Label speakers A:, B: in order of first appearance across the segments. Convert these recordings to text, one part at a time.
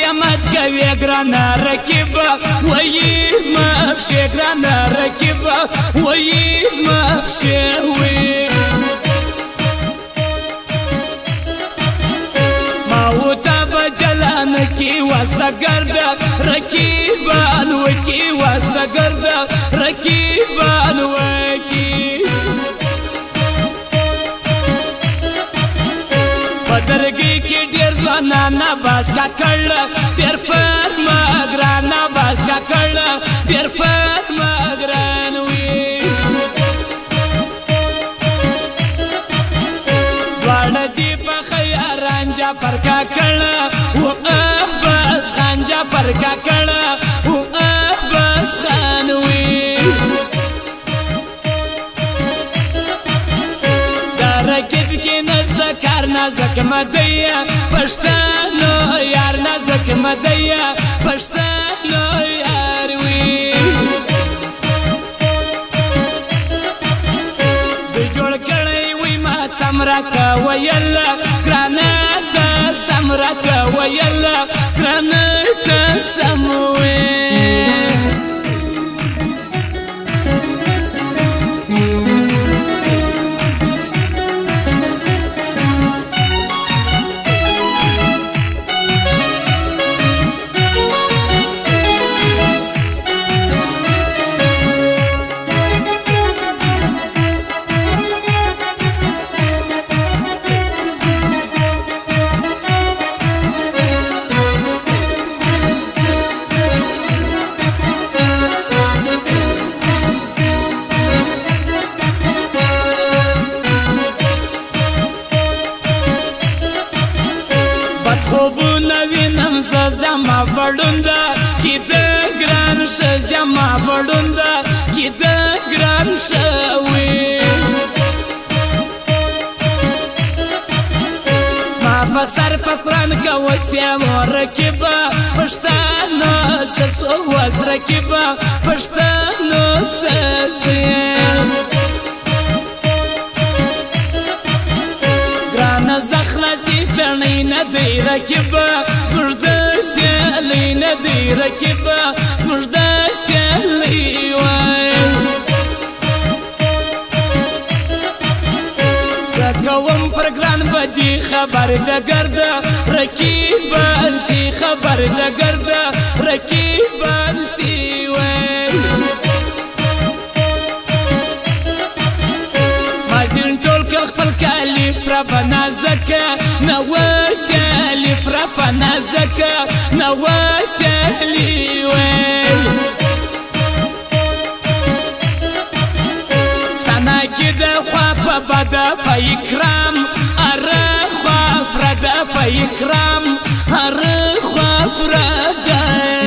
A: قیامت کوي ګرانه رقیبه وایي زما پښې ګرانه رقیبه وایي زما پښې وي ما وته به جلان کې واسطه ګرده رقیبان وکي واسطه ګرده رقیبان وکي بدرګي کې ډېر ځوانان باز کا کړل ډېر فتما ګران باز کا کړل ډېر فتما ګران وي دواړه دې په خیاران جعفر کا کړل او بس خان جعفر کا کړل او بس خان وي دا رکب کې نزد کار نازک مدیا پښتنو یار نازک مدیا پښتنو یار وي د جوړ کړی وي ما تمرا کا ویل ګرانه د سمرا کا ویل ګرانه د سموي خوبونه وینم زه زما وړونده کې د ګران شه زما وړونده کې د ګران شه وي زما په سر په قرآن که وسیم رقیبه پښتانه سسو وز رقیبه پښتانه سسو یم ګرانه زخلصي تڼۍ نه دی رقیبه زموږ د سیالۍ نه دی رقیبه زموږ د سیالۍ وایم راکوم پر ګران بدي خبر د ګرده رقیبان سي خبر د ګرده رقیبان سي وایم مازین ټول کل خپل کالیف را بنازکه نواسیالیف را فنازکه نواسیالی ویل ستانا کی د خوا په بده په اکرام اره خوا فرده په اکرام اره خوا فرده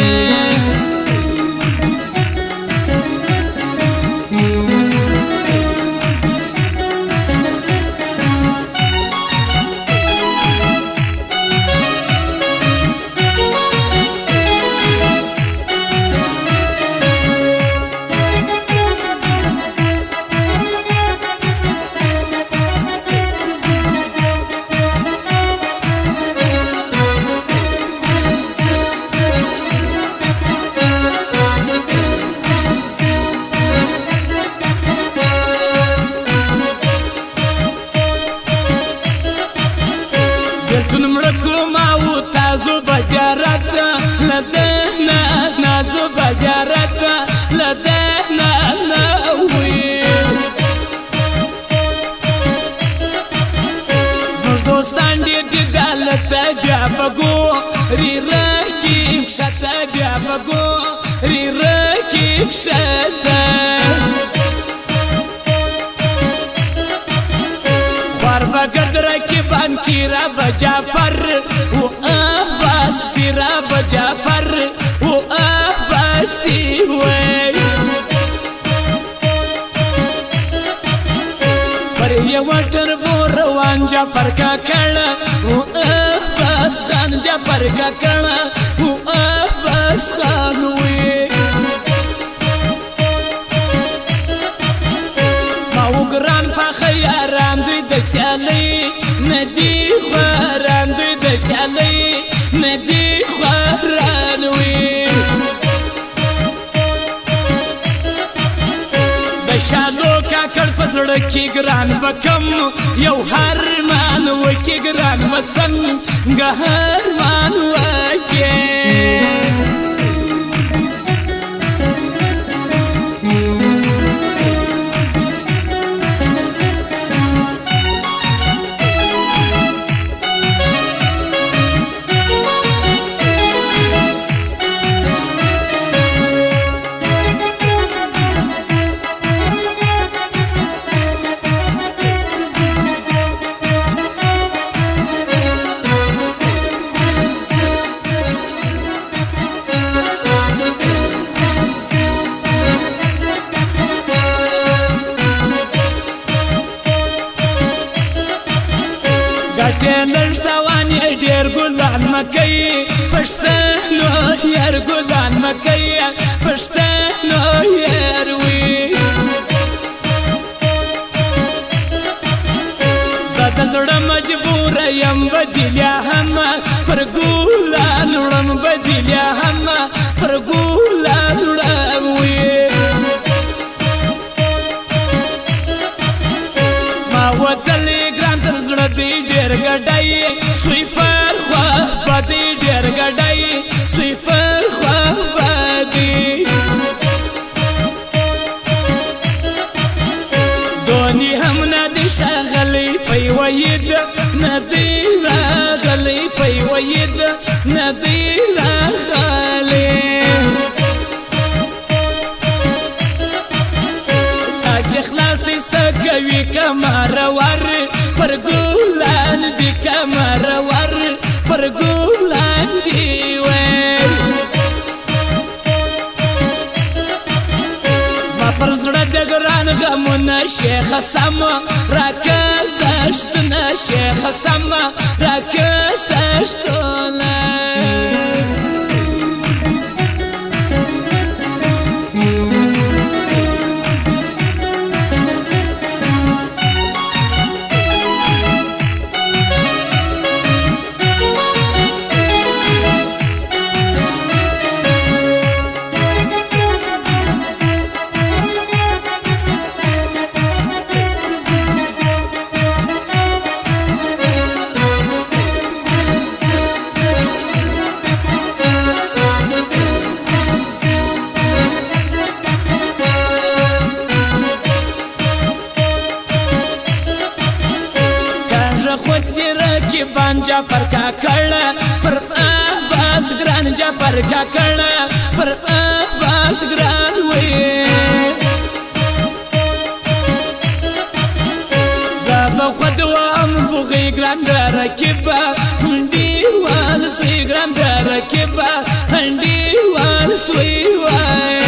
A: بیلتون مړکو ما و تازو بزیارت لدهنا نازو بزیارت لدهنا نوی زموږ دوستان ډېر دي دلته بیا بګو ری رقیب کښته بیا بګو ری رقیب کښته وربگرد رکیبان کی را بجافر و آباسی را بجافر و آباسی وی پر یوٹر بو روان جافر کا کڑا و آباس خان جافر کا کڑا و آباس خان وی ګران په خیاران دوی د سیالۍ نه دي خواران دوی د سیالۍ نه دي خواران د شالو کاکړ په زړه کې ګران به کم یو هرمان وکې ګران به څنګه هرمان وکې ګټې نشته وانې ډېر ګلان مه کوي پښتنو یار ګلان مه کوي پښتنو یار وي زه د زړه مجبوره یم بدیلیا هم پر ګلان وړم بدیلیا هم پر ګلان وړم وي زما وطلې ګران تر زړه دی ډېر ګډای سوی پر خوا بدی ډېر ګډای سوی پر خوا بدی دونی هم ندی شغلی پی وید ندی راغلی پی وید ندی راغلی تاسی خلاص دی سکوی کمار ور پر ګلان دی کمر ور پر ګلان دی وی زما پر زړه د ګران غمونه شیخ سم راکه سشتونه شیخ سم راکه سشتونه خود زیرکی بانجا پر کاکړ پر باس ګران جا پر کاکړ پر باس ګران وې زاب خود وام بوغي ګران درکبا هندي وال سوی ګران درکبا هندي وال سوی وای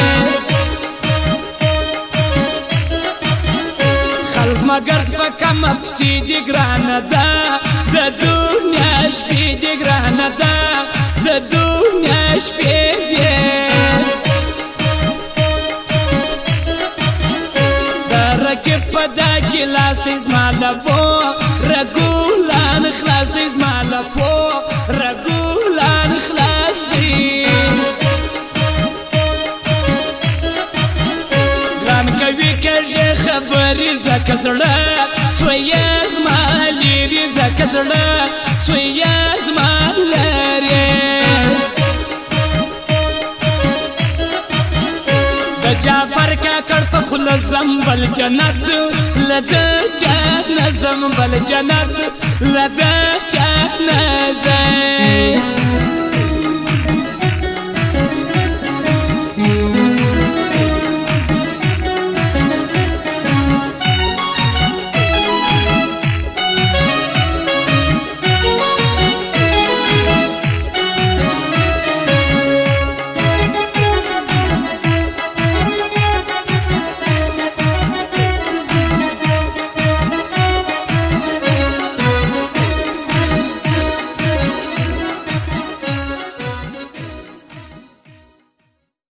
A: مگر فکم اپسی دی گرانه دا د دنیا شپې دی ګرانه دا د دنیا شپې دی د رکب په دا ګیلاس دی زما لپو رګولان خلاص دی زما لپو رګولان خلاص دی کوي کژه خبرې زکه زړه سوی زما لري زکه زړه سوی زما لري د جعفر کاکړ په خوله زمبل جنت لده چا نظم بل جنت لده چا نظم